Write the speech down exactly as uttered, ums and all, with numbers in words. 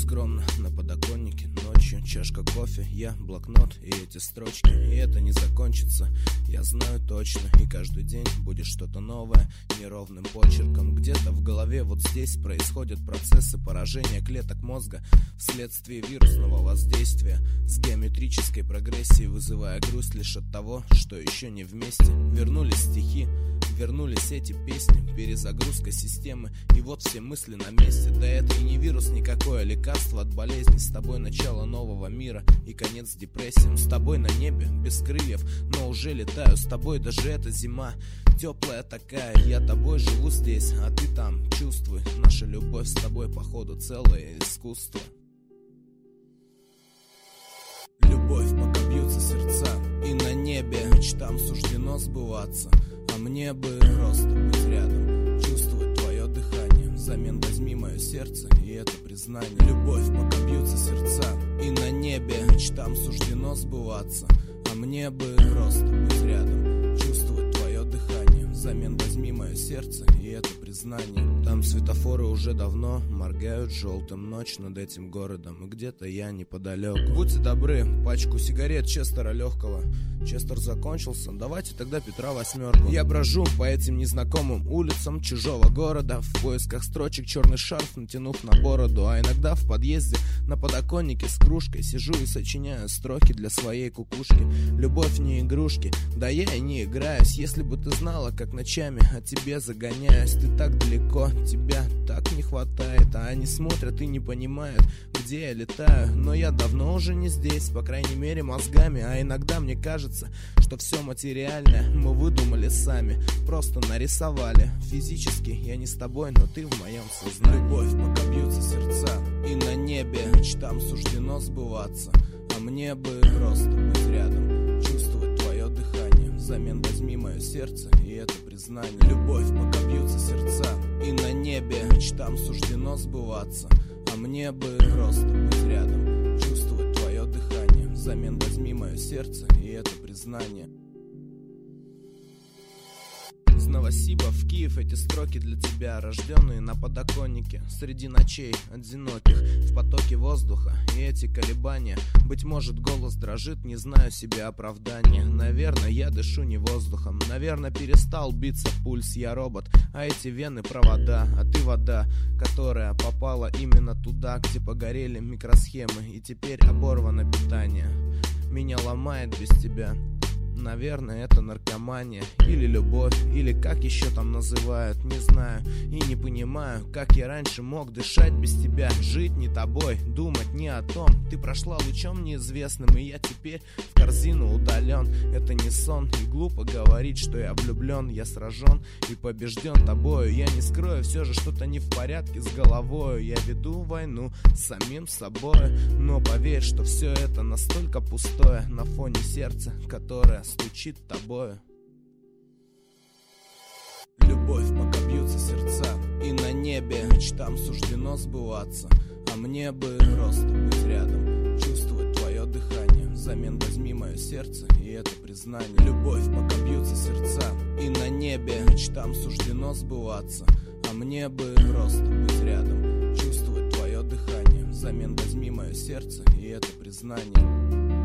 скромно на подоконнике ночью, чашка кофе, я блокнот и эти строчки. И это не закончится, я знаю точно. И каждый день будет что-то новое, неровным почерком. Где-то в голове вот здесь происходят процессы поражения клеток мозга вследствие вирусного воздействия с геометрической прогрессией, вызывая грусть лишь от того, что еще не вместе. Вернулись стихи, вернулись эти песни, перезагрузка системы, и вот все мысли на месте. Да это и не вирус никакое, лекарство от болезни. С тобой начало нового мира и конец депрессиям. С тобой на небе, без крыльев, но уже летаю. С тобой даже эта зима теплая такая. Я тобой живу здесь, а ты там. Чувствуй, наша любовь с тобой походу целое искусство. Любовь, пока бьются сердца, и на небе мечтам суждено сбываться. А мне бы просто быть рядом, чувствовать твое дыхание. Взамен возьми мое сердце, и это признание. Любовь, пока бьются сердца, и на небе мечтам суждено сбываться. А мне бы просто быть рядом, чувствовать твое дыхание. Взамен возьми мое сердце, и это признание. Там светофоры уже давно моргают желтым, ночь над этим городом, и где-то я неподалеку. Будьте добры, пачку сигарет Честера легкого. Честер закончился, давайте тогда Петра восьмерку. Я брожу по этим незнакомым улицам чужого города в поисках строчек, черный шарф натянув на бороду. А иногда в подъезде на подоконнике с кружкой сижу и сочиняю строки для своей кукушки. Любовь не игрушки, да я и не играюсь. Если бы ты знала, как ночами о тебе загоняюсь. Ты так далеко, тебя так не хватает, а они смотрят и не понимают, где я летаю. Но я давно уже не здесь, по крайней мере мозгами. А иногда мне кажется, что все материальное мы выдумали сами, просто нарисовали. Физически я не с тобой, но ты в моем сознании. Любовь, пока бьются сердца, и на небе мечтам суждено сбываться. А мне бы просто быть рядом, чувствовать твое дыхание. Взамен возьми мое сердце, и это признание. Любовь, пока бьются сердца, и на небе мечтам суждено сбываться. А мне бы просто быть рядом, чувствовать твое дыхание. Взамен возьми мое сердце, и это признание. Из Новосиба в Киев эти строки для тебя, рожденные на подоконнике среди ночей одиноких, в потоке воздуха и эти колебания. Быть может, голос дрожит, не знаю себе оправдания. Наверное, я дышу не воздухом, наверное, перестал биться пульс. Я робот, а эти вены провода, а ты вода, которая попала именно туда, где погорели микросхемы, и теперь оборвано питание. Меня ломает без тебя. Наверное, это наркомания, или любовь, или как еще там называют, не знаю. И не понимаю, как я раньше мог дышать без тебя, жить не тобой, думать не о том. Ты прошла лучом неизвестным, и я теперь в корзину удален. Это не сон, и глупо говорить, что я влюблен. Я сражен и побежден тобою. Я не скрою, все же что-то не в порядке с головою. Я веду войну с самим собой, но поверь, что все это настолько пустое на фоне сердца, которое стучит тобою. Любовь, пока бьются сердца, и на небе мечтам суждено сбываться. А мне бы просто быть рядом, чувствовать твое дыхание. Взамен возьми мое сердце, и это признание. Любовь, пока бьются сердца, и на небе мечтам суждено сбываться. А мне бы просто быть рядом, чувствовать твое дыхание. Взамен возьми мое сердце, и это признание.